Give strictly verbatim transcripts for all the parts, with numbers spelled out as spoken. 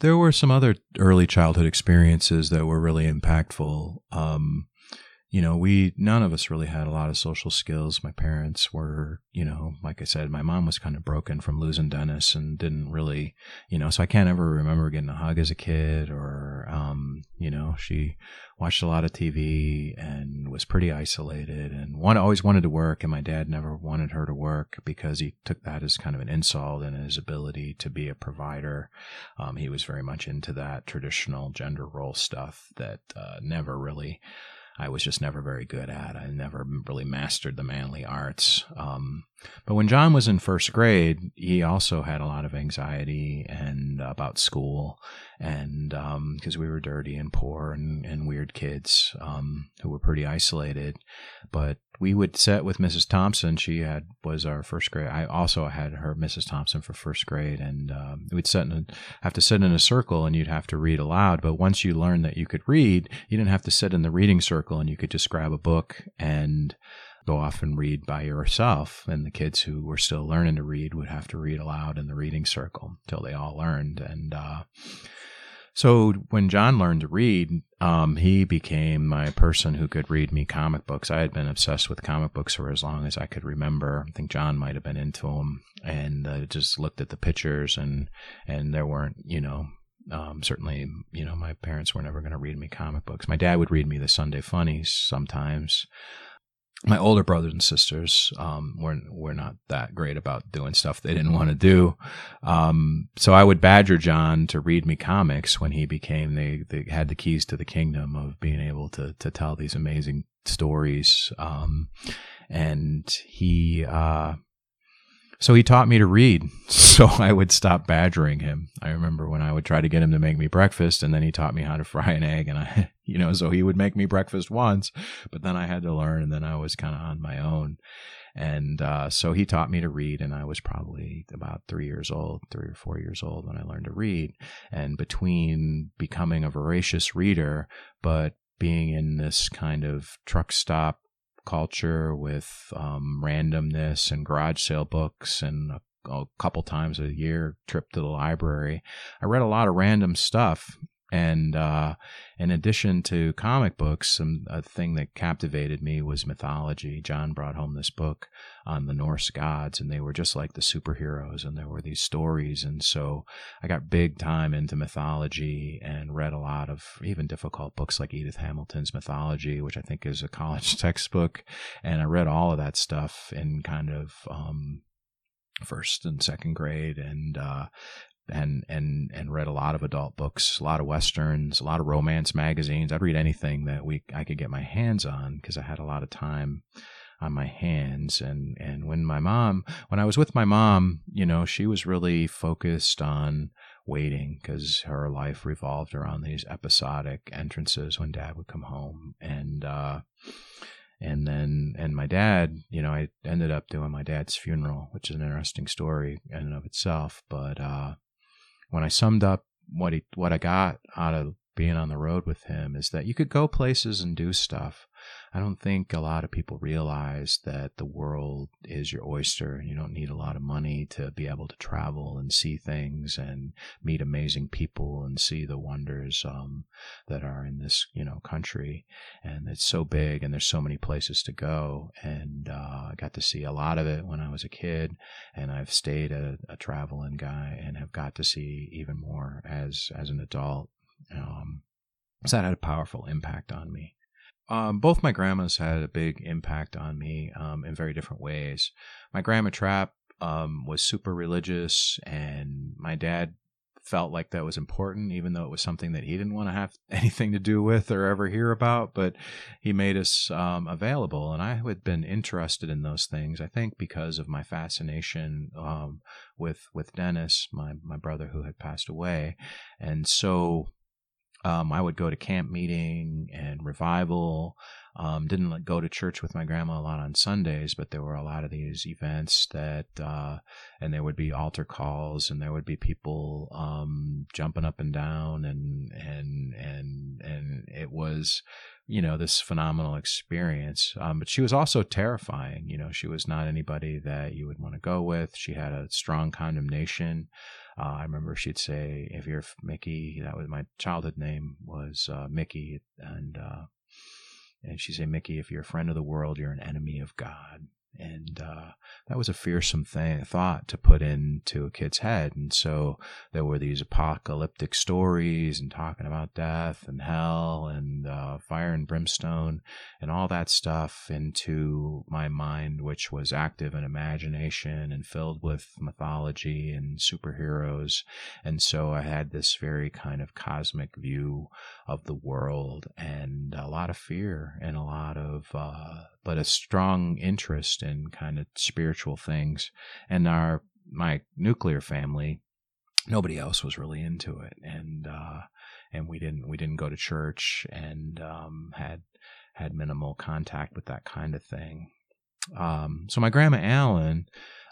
there were some other early childhood experiences that were really impactful. Um, you know, we, none of us really had a lot of social skills. My parents were, you know, like I said, my mom was kind of broken from losing Dennis and didn't really, you know, so I can't ever remember getting a hug as a kid or, um, you know, she watched a lot of T V and was pretty isolated and one always wanted to work. And my dad never wanted her to work because he took that as kind of an insult in his ability to be a provider. Um, he was very much into that traditional gender role stuff that uh, never really, I was just never very good at. I never really mastered the manly arts. Um, but when John was in first grade, he also had a lot of anxiety and uh, about school, and because um, we were dirty and poor and, and weird kids um, who were pretty isolated. But we would sit with Missus Thompson. She had was our first grade. I also had her, Missus Thompson, for first grade, and um, we'd sit in a, have to sit in a circle, and you'd have to read aloud. But once you learned that you could read, you didn't have to sit in the reading circle, and you could just grab a book and go off and read by yourself. And the kids who were still learning to read would have to read aloud in the reading circle until they all learned. And uh, so when John learned to read, um, he became my person who could read me comic books. I had been obsessed with comic books for as long as I could remember. I think John might have been into them, and uh, just looked at the pictures, and and there weren't, you know, Um, certainly, you know, my parents were never going to read me comic books. My dad would read me the Sunday Funnies sometimes. My older brothers and sisters um, were were not that great about doing stuff they didn't want to do. Um, so I would badger John to read me comics when he became, they, they had the keys to the kingdom of being able to to tell these amazing stories. Um, and he... Uh, So he taught me to read, so I would stop badgering him. I remember when I would try to get him to make me breakfast, and then he taught me how to fry an egg, and I, you know, so he would make me breakfast once, but then I had to learn, and then I was kind of on my own. And uh, so he taught me to read, and I was probably about three years old, three or four years old when I learned to read. And between becoming a voracious reader, but being in this kind of truck stop culture with um, randomness and garage sale books and a, a couple times a year trip to the library, I read a lot of random stuff. And uh, in addition to comic books, some, a thing that captivated me was mythology. John brought home this book on the Norse gods, and they were just like the superheroes, and there were these stories. And so I got big time into mythology and read a lot of even difficult books like Edith Hamilton's Mythology, which I think is a college textbook. And I read all of that stuff in kind of um, first and second grade, and uh, and and and read a lot of adult books, a lot of westerns, a lot of romance magazines. I'd read anything that we I could get my hands on because I had a lot of time on my hands. And and when my mom, when I was with my mom, you know, she was really focused on waiting because her life revolved around these episodic entrances when Dad would come home. And uh And then, and my dad, you know, I ended up doing my dad's funeral, which is an interesting story in and of itself. But uh, when I summed up what he, what I got out of being on the road with him is that you could go places and do stuff. I don't think a lot of people realize that the world is your oyster, and you don't need a lot of money to be able to travel and see things and meet amazing people and see the wonders um, that are in this, you know, country. And it's so big, and there's so many places to go. And uh, I got to see a lot of it when I was a kid, and I've stayed a, a traveling guy and have got to see even more as as an adult. Um, so that had a powerful impact on me. Um, both my grandmas had a big impact on me um, in very different ways. My grandma Trapp um, was super religious, and my dad felt like that was important, even though it was something that he didn't want to have anything to do with or ever hear about. But he made us um, available, and I had been interested in those things, I think, because of my fascination um, with with Dennis, my my brother who had passed away, and so. Um, I would go to camp meeting and revival. Um, didn't like, go to church with my grandma a lot on Sundays, but there were a lot of these events that, uh, and there would be altar calls, and there would be people um, jumping up and down, and and and and it was, you know, this phenomenal experience. Um, but she was also terrifying. You know, she was not anybody that you would want to go with. She had a strong condemnation Uh, I remember she'd say, if you're Mickey, that was my childhood name was uh, Mickey. And, uh, and she'd say, Mickey, if you're a friend of the world, you're an enemy of God. And uh, that was a fearsome thing, thought to put into a kid's head. And so there were these apocalyptic stories and talking about death and hell and uh, fire and brimstone and all that stuff into my mind, which was active in imagination and filled with mythology and superheroes. And so I had this very kind of cosmic view of the world and a lot of fear and a lot of, uh, but a strong interest in kind of spiritual things. And our, my nuclear family, nobody else was really into it. And, uh, and we didn't, we didn't go to church and, um, had, had minimal contact with that kind of thing. Um, so my grandma Allen,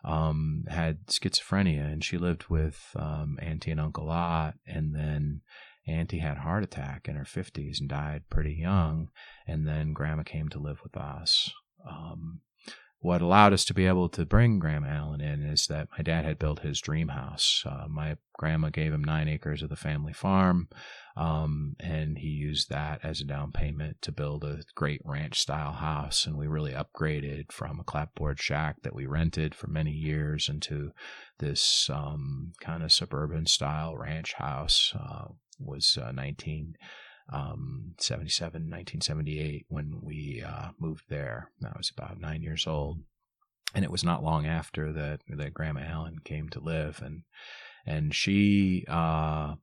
um, had schizophrenia, and she lived with, um, Auntie and Uncle Lot. And then Auntie had a heart attack in her fifties and died pretty young. And then Grandma came to live with us. Um, what allowed us to be able to bring Grandma Allen in is that my dad had built his dream house. Uh, my grandma gave him nine acres of the family farm, um, and he used that as a down payment to build a great ranch-style house. And we really upgraded from a clapboard shack that we rented for many years into this um, kind of suburban-style ranch house. Uh, was uh, nineteen seventy-seven, nineteen seventy-eight when we uh, moved there. I was about nine years old. And it was not long after that that Grandma Allen came to live. And and she uh,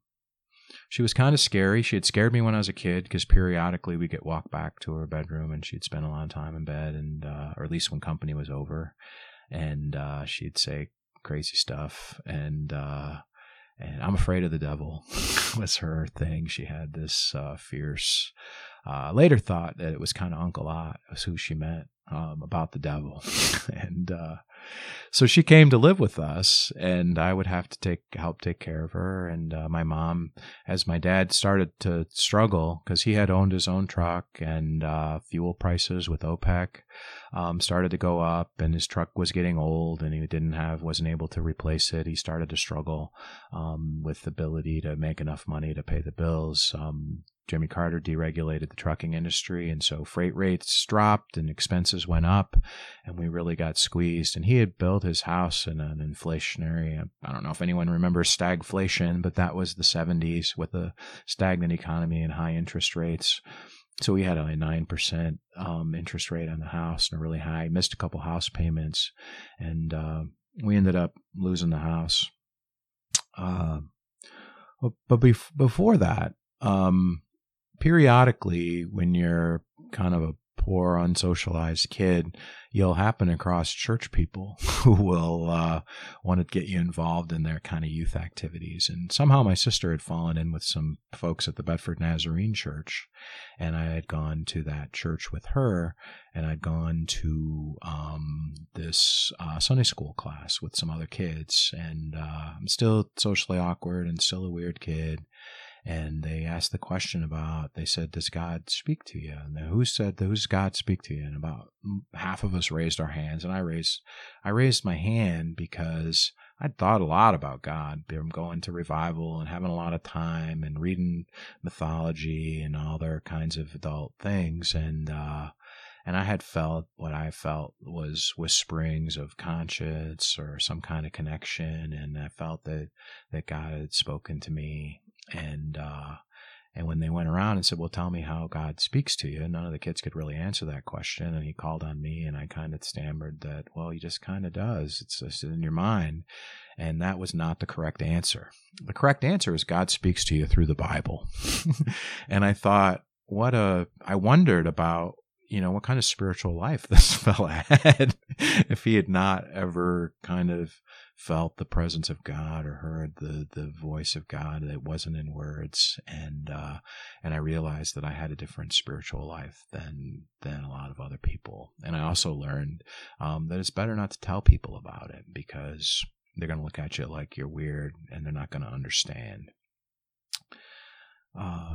she was kind of scary. She had scared me when I was a kid because periodically we'd get walked back to her bedroom and she'd spend a lot of time in bed, and uh, or at least when company was over. And uh, she'd say crazy stuff. And uh, And I'm afraid of the devil was her thing. She had this uh, fierce, uh, later thought that it was kind of Uncle Lot was who she meant um, about the devil. and uh, so she came to live with us, and I would have to take help take care of her. And uh, my mom, as my dad started to struggle, because he had owned his own truck, and uh, fuel prices with OPEC um, started to go up, and his truck was getting old, and he didn't have, wasn't able to replace it. He started to struggle um, with the ability to make enough money to pay the bills. Um, Jimmy Carter deregulated the trucking industry, and so freight rates dropped and expenses went up, and we really got squeezed. And he had built his house in an inflationary, I don't know if anyone remembers stagflation, but that was the seventies with a stagnant economy and high interest rates. So we had a nine percent um, interest rate on the house and a really high, missed a couple house payments, and uh, we ended up losing the house. Uh, but bef- before that, um, periodically, when you're kind of a poor, unsocialized kid, you'll happen across church people who will uh, want to get you involved in their kind of youth activities. And somehow my sister had fallen in with some folks at the Bedford Nazarene Church, and I had gone to that church with her, and I'd gone to um, this uh, Sunday school class with some other kids, and uh, I'm still socially awkward and still a weird kid. And they asked the question about, they said, does God speak to you? And who said, who's God speak to you? And about half of us raised our hands. And I raised, I raised my hand because I'd thought a lot about God. I'm going to revival and having a lot of time and reading mythology and all their kinds of adult things. And, uh, and I had felt what I felt was whisperings of conscience or some kind of connection. And I felt that, that God had spoken to me. And uh, and when they went around and said, well, tell me how God speaks to you, none of the kids could really answer that question. And he called on me, and I kind of stammered that, well, he just kind of does. It's just in your mind. And that was not the correct answer. The correct answer is God speaks to you through the Bible. And I thought, what a, I wondered about, you know, what kind of spiritual life this fella had if he had not ever kind of felt the presence of God or heard the, the voice of God that wasn't in words. And, uh, and I realized that I had a different spiritual life than, than a lot of other people. And I also learned, um, that it's better not to tell people about it because they're going to look at you like you're weird and they're not going to understand. Uh,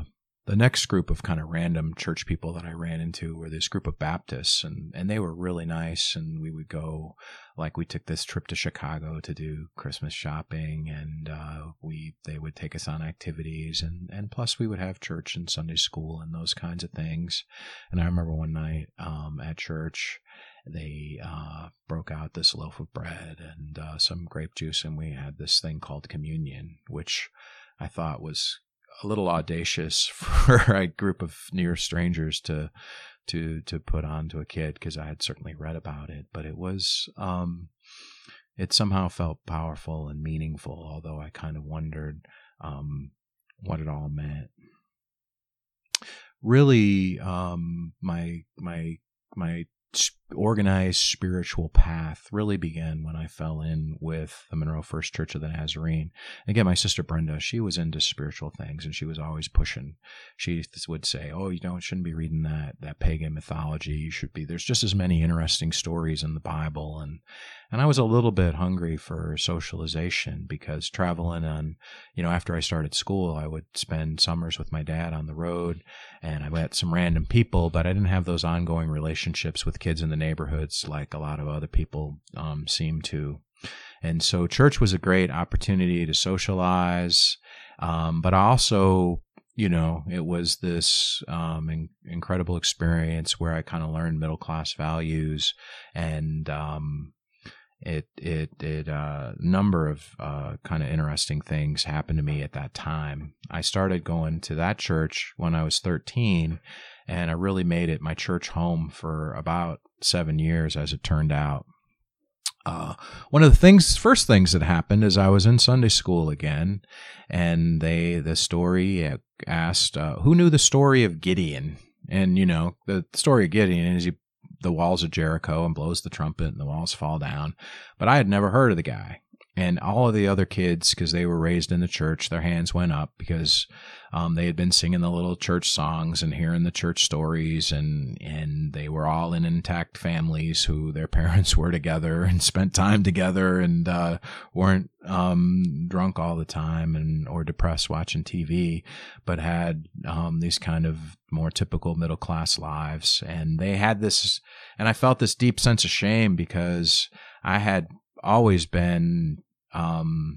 the next group of kind of random church people that I ran into were this group of Baptists, and, and they were really nice. And we would go, like we took this trip to Chicago to do Christmas shopping, and uh, we they would take us on activities, and, and plus we would have church and Sunday school and those kinds of things. And I remember one night um, at church, they uh, broke out this loaf of bread and uh, some grape juice, and we had this thing called communion, which I thought was a little audacious for a group of near strangers to to to put on to a kid, because I had certainly read about it, but it was um, it somehow felt powerful and meaningful, although I kind of wondered um, what it all meant. Really, um, my my my organized spiritual path really began when I fell in with the Monroe First Church of the Nazarene. Again, my sister Brenda, she was into spiritual things, and she was always pushing. She would say, "Oh, you don't shouldn't be reading that that pagan mythology. You should be. There's just as many interesting stories in the Bible." And and I was a little bit hungry for socialization, because traveling on, you know, after I started school, I would spend summers with my dad on the road, and I met some random people, but I didn't have those ongoing relationships with kids in the neighborhoods like a lot of other people um, seem to. And so church was a great opportunity to socialize, um, but also, you know, it was this um, in- incredible experience where I kind of learned middle-class values, and um, it it it uh, number of uh, kind of interesting things happened to me at that time. I started going to that church when I was thirteen, and I really made it my church home for about seven years, as it turned out. Uh, one of the things, first things that happened is I was in Sunday school again, and they the story asked, uh, who knew the story of Gideon? And, you know, the story of Gideon is he the walls of Jericho and blows the trumpet and the walls fall down. But I had never heard of the guy. And all of the other kids, because they were raised in the church, their hands went up because um, they had been singing the little church songs and hearing the church stories, and and they were all in intact families who their parents were together and spent time together, and uh, weren't um, drunk all the time and or depressed watching T V, but had um, these kind of more typical middle class lives. And they had this, and I felt this deep sense of shame, because I had always been, um,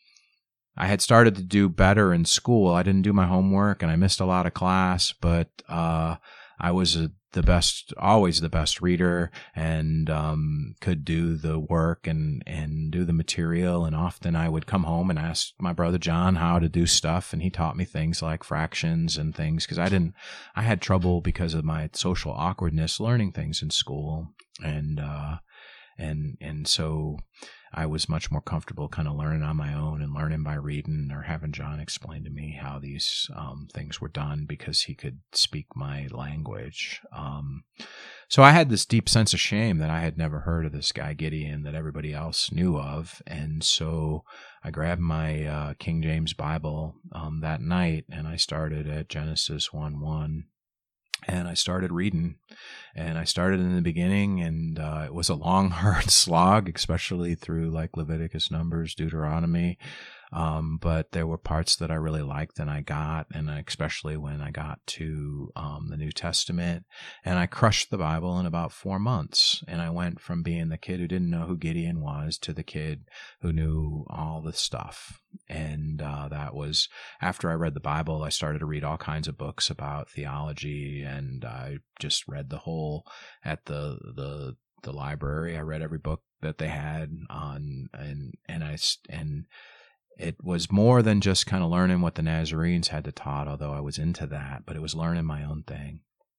I had started to do better in school. I didn't do my homework and I missed a lot of class, but uh, I was a, the best, always the best reader, and um, could do the work and, and do the material. And often I would come home and ask my brother John how to do stuff, and he taught me things like fractions and things, because I didn't, I had trouble because of my social awkwardness learning things in school. And, uh, And and so I was much more comfortable kind of learning on my own and learning by reading, or having John explain to me how these um, things were done, because he could speak my language. Um, so I had this deep sense of shame that I had never heard of this guy Gideon that everybody else knew of. And so I grabbed my uh, King James Bible um, that night, and I started at Genesis one one. And I started reading, and I started in the beginning, and uh, it was a long, hard slog, especially through like Leviticus, Numbers, Deuteronomy. Um, but there were parts that I really liked and I got, and especially when I got to um, the New Testament, and I crushed the Bible in about four months. And I went from being the kid who didn't know who Gideon was to the kid who knew all the stuff. And uh, that was after I read the Bible. I started to read all kinds of books about theology, and I just read the whole at the the the library. I read every book that they had on, and and I and. It was more than just kind of learning what the Nazarenes had to taught, although I was into that, but it was learning my own thing.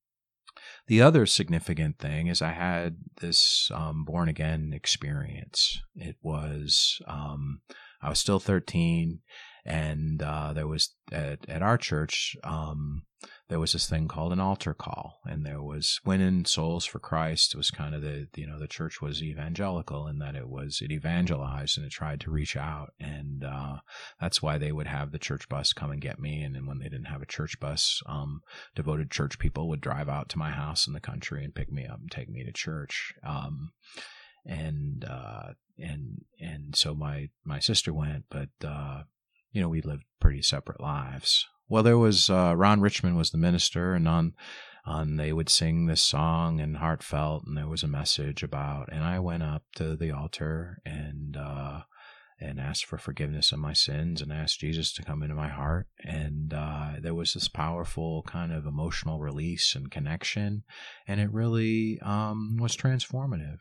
The other significant thing is I had this um, born-again experience. It was, um, I was still thirteen, and uh, there was, at, at our church, um, there was this thing called an altar call, and there was winning souls for Christ. It was kind of the, you know, the church was evangelical in that it was, it evangelized and it tried to reach out. And uh, that's why they would have the church bus come and get me. And then when they didn't have a church bus, um, devoted church people would drive out to my house in the country and pick me up and take me to church. Um, and, uh, and, and so my, my sister went, but, uh, you know, we lived pretty separate lives. Well, there was uh, Ron Richmond was the minister, and on on they would sing this song and heartfelt, and there was a message about. And I went up to the altar and uh, and asked for forgiveness of my sins, and asked Jesus to come into my heart. And uh, there was this powerful kind of emotional release and connection, and it really um, was transformative.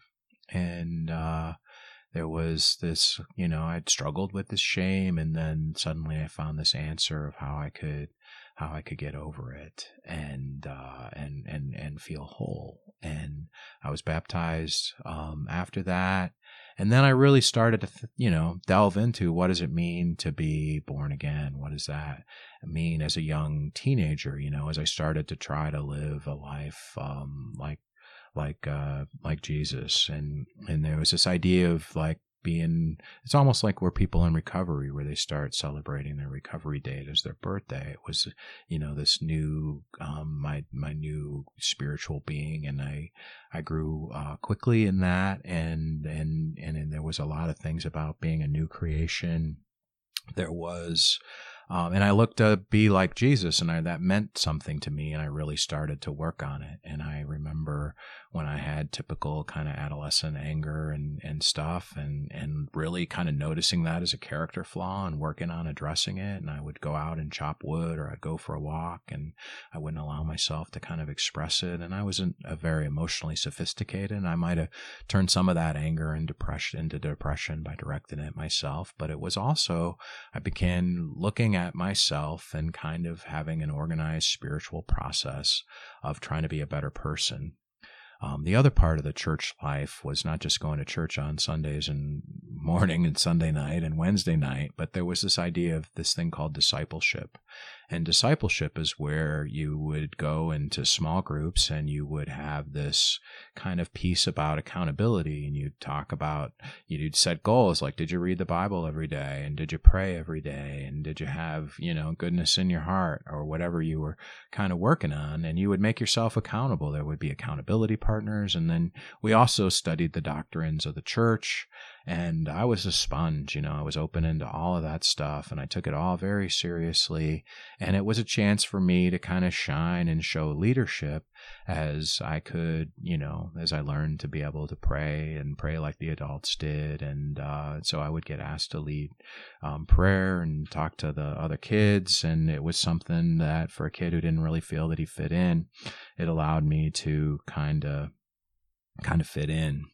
And uh, there was this, you know, I'd struggled with this shame, and then suddenly I found this answer of how I could, how I could get over it and, uh, and, and, and feel whole. And I was baptized, um, after that. And then I really started to, th- you know, delve into what does it mean to be born again? What does that mean as a young teenager? You know, as I started to try to live a life, um, like, like uh like Jesus, and and there was this idea of like being, it's almost like we're people in recovery where they start celebrating their recovery date as their birthday. It was, you know, this new um my my new spiritual being, and I I grew uh quickly in that, and and and, and there was a lot of things about being a new creation. There was Um, and I looked to be like Jesus, and I, that meant something to me, and I really started to work on it. And I remember when I had typical kind of adolescent anger and, and stuff, and, and really kind of noticing that as a character flaw and working on addressing it. And I would go out and chop wood, or I'd go for a walk, and I wouldn't allow myself to kind of express it. And I wasn't a very emotionally sophisticated, and I might have turned some of that anger and depression into depression by directing it myself. But it was also, I began looking at myself and kind of having an organized spiritual process of trying to be a better person. Um, the other part of the church life was not just going to church on Sundays and morning and Sunday night and Wednesday night, but there was this idea of this thing called discipleship. And discipleship is where you would go into small groups, and you would have this kind of piece about accountability, and you'd talk about, you'd set goals like, did you read the Bible every day? And did you pray every day? And did you have, you know, goodness in your heart, or whatever you were kind of working on? And you would make yourself accountable. There would be accountability partners. And then we also studied the doctrines of the church. And I was a sponge, you know, I was open into all of that stuff, and I took it all very seriously. And it was a chance for me to kind of shine and show leadership as I could, you know, as I learned to be able to pray and pray like the adults did. And uh, so I would get asked to lead um, prayer and talk to the other kids. And it was something that for a kid who didn't really feel that he fit in, it allowed me to kind of, kind of fit in.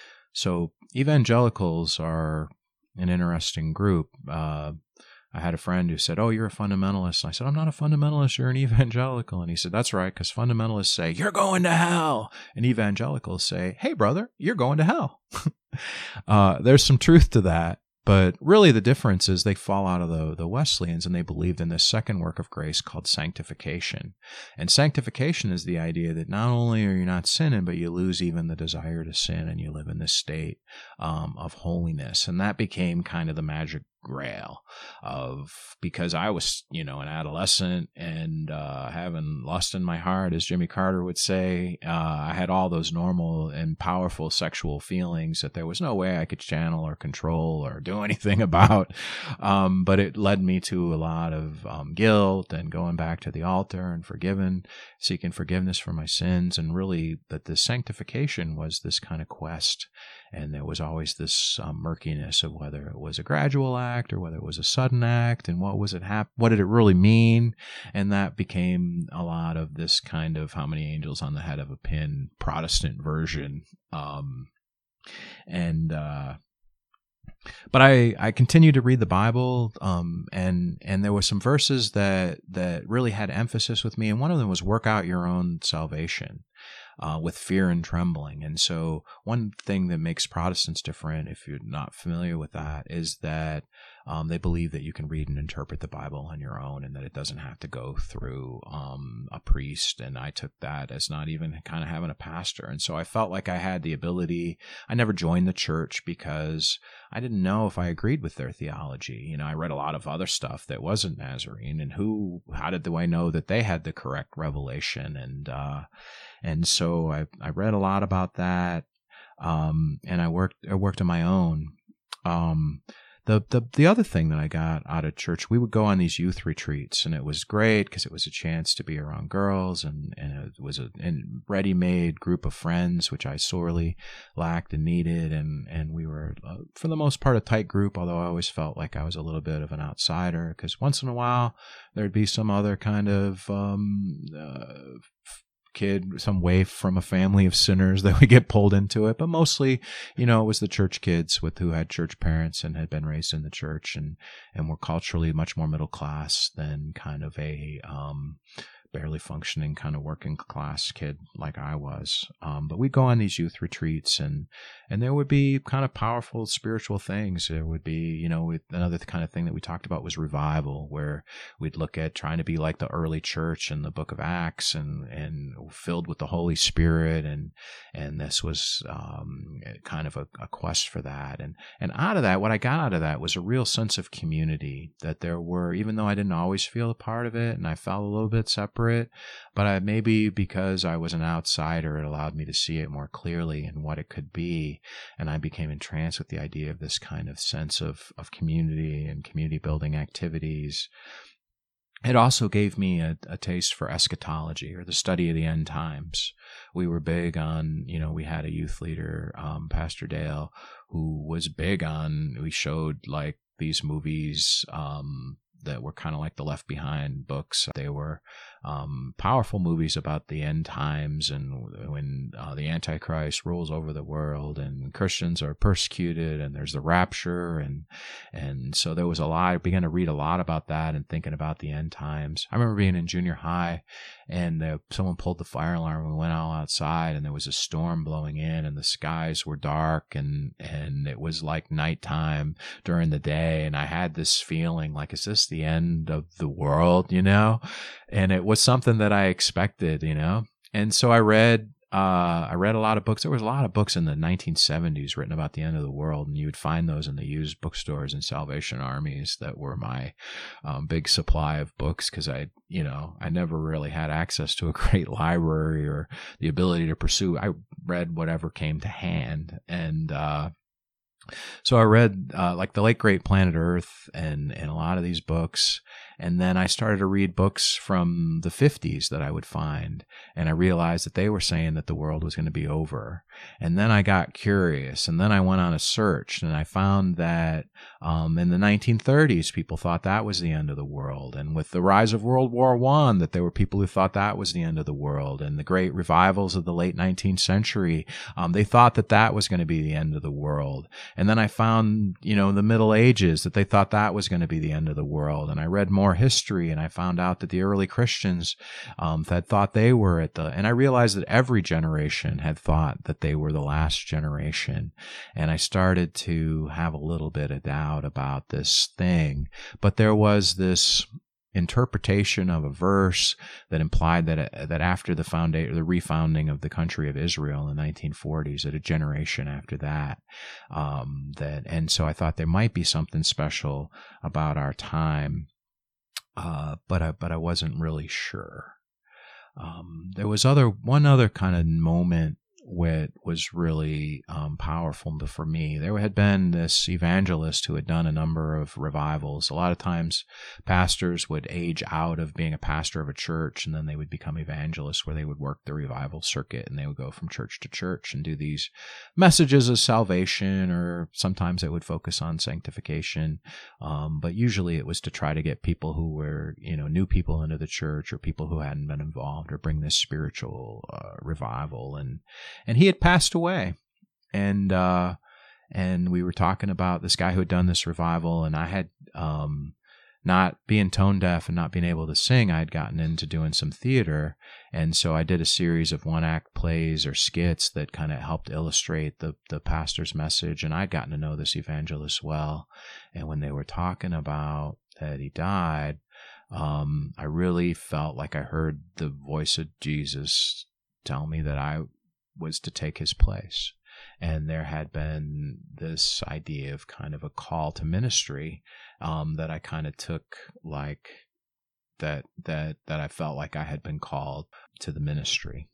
So evangelicals are an interesting group. Uh, I had a friend who said, oh, you're a fundamentalist. And I said, I'm not a fundamentalist, you're an evangelical. And he said, that's right, because fundamentalists say, you're going to hell. And evangelicals say, hey, brother, you're going to hell. uh, there's some truth to that. But really the difference is they fall out of the, the Wesleyans, and they believed in this second work of grace called sanctification. And sanctification is the idea that not only are you not sinning, but you lose even the desire to sin, and you live in this state um, of holiness. And that became kind of the magic grail of, because I was, you know, an adolescent and uh, having lust in my heart, as Jimmy Carter would say. Uh, I had all those normal and powerful sexual feelings that there was no way I could channel or control or do anything about. Um, but it led me to a lot of um, guilt and going back to the altar and forgiving, seeking forgiveness for my sins. And really that the sanctification was this kind of quest. And there was always this um, murkiness of whether it was a gradual act or whether it was a sudden act, and what was it hap- what did it really mean? And that became a lot of this kind of how many angels on the head of a pin Protestant version. Um, and uh, but I, I continued to read the Bible, um, and and there were some verses that that really had emphasis with me, and one of them was work out your own salvation. Uh, with fear and trembling. And so one thing that makes Protestants different, if you're not familiar with that, is that um, they believe that you can read and interpret the Bible on your own, and that it doesn't have to go through um, a priest. And I took that as not even kind of having a pastor. And so I felt like I had the ability. I never joined the church because I didn't know if I agreed with their theology. You know, I read a lot of other stuff that wasn't Nazarene, and who, how did I know that they had the correct revelation? And, uh, And so I, I read a lot about that, um, and I worked I worked on my own. Um, the, the the other thing that I got out of church, we would go on these youth retreats, and it was great because it was a chance to be around girls, and, and it was a ready-made group of friends, which I sorely lacked and needed, and, and we were, uh, for the most part, a tight group, although I always felt like I was a little bit of an outsider, because once in a while, there'd be some other kind of um, uh, kid, some waif from a family of sinners that we get pulled into it. But mostly, you know, it was the church kids with who had church parents and had been raised in the church and, and were culturally much more middle class than kind of a um, barely functioning kind of working class kid like I was. Um, but we'd go on these youth retreats, and and there would be kind of powerful spiritual things. There would be, you know, another kind of thing that we talked about was revival, where we'd look at trying to be like the early church in the book of Acts, and, and filled with the Holy Spirit. And, and this was um, kind of a, a quest for that. And, and out of that, what I got out of that was a real sense of community, that there were, even though I didn't always feel a part of it and I felt a little bit separate, but I, maybe because I was an outsider, it allowed me to see it more clearly and what it could be. And I became entranced with the idea of this kind of sense of, of community and community building activities. It also gave me a, a taste for eschatology, or the study of the end times. We were big on, you know, we had a youth leader, um, Pastor Dale, who was big on, we showed like these movies, um, that were kind of like the Left Behind books. They were um, powerful movies about the end times, and when uh, the Antichrist rules over the world and Christians are persecuted, and there's the rapture. And and so there was a lot, I began to read a lot about that and thinking about the end times. I remember being in junior high, and uh, someone pulled the fire alarm. We went all outside, and there was a storm blowing in, and the skies were dark, and, and it was like nighttime during the day. And I had this feeling like, is this the end of the world, you know? And it was something that I expected, you know? And so I read, uh, I read a lot of books. There was a lot of books in the nineteen seventies written about the end of the world, and you would find those in the used bookstores and Salvation Armies. That were my um, big supply of books, because I, you know, I never really had access to a great library or the ability to pursue. I read whatever came to hand. And, uh, So I read uh, like The Late Great Planet Earth and, and a lot of these books. And then I started to read books from the fifties that I would find. And I realized that they were saying that the world was going to be over. And then I got curious. And then I went on a search, and I found that um, in the nineteen thirties, people thought that was the end of the world. And with the rise of World War One, that there were people who thought that was the end of the world. And the great revivals of the late nineteenth century, um, they thought that that was going to be the end of the world. And then I found, you know, the Middle Ages, that they thought that was going to be the end of the world. And I read more history, and I found out that the early Christians um, had thought they were at the, and I realized that every generation had thought that they were the last generation. And I started to have a little bit of doubt about this thing. But there was this interpretation of a verse that implied that that after the founda- the refounding of the country of Israel in the nineteen forties, that a generation after that, um, that, and so I thought there might be something special about our time, uh, but I but I wasn't really sure. Um, there was other one other kind of moment what was really um, powerful for me. There had been this evangelist who had done a number of revivals. A lot of times pastors would age out of being a pastor of a church, and then they would become evangelists, where they would work the revival circuit, and they would go from church to church and do these messages of salvation, or sometimes it would focus on sanctification. Um, but usually it was to try to get people who were, you know, new people into the church, or people who hadn't been involved, or bring this spiritual uh, revival. And And he had passed away, and uh, and we were talking about this guy who had done this revival, and I had, um, not being tone deaf and not being able to sing, I had gotten into doing some theater, and so I did a series of one-act plays or skits that kind of helped illustrate the the pastor's message, and I'd gotten to know this evangelist well, and when they were talking about that he died, um, I really felt like I heard the voice of Jesus tell me that I was to take his place. And there had been this idea of kind of a call to ministry um, that I kind of took like that, that, that I felt like I had been called to the ministry.